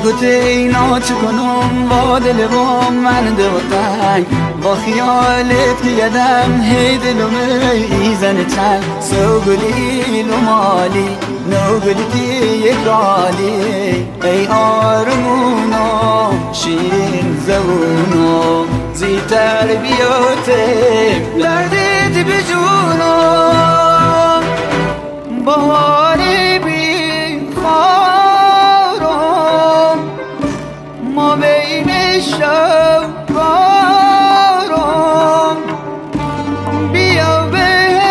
گوته اینا چه کنم با دل با من دوتنگ با خیالت که یدم هی دلومه ایزن چند سو گلی لومالی نو گلی یکالی ای آرمونا شیرین زبونو زی تربیاته دردت بجونم بهاری بی خارم ما بین شب بارم بیا به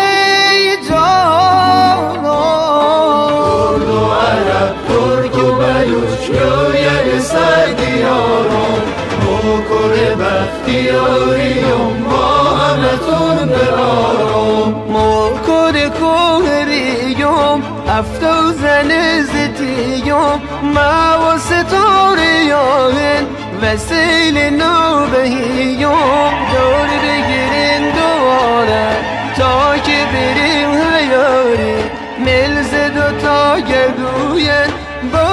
جانم کرد و عرب ترک و بلوچ رویل سر دیارم موکر بختیاریم با همتون برارم موکر کوهریم افتو زن زدیم ما و ستاریان وسیل نو بهیم دور بگیرین دواره تا که بریم هیاری ملز دوتا گردوین با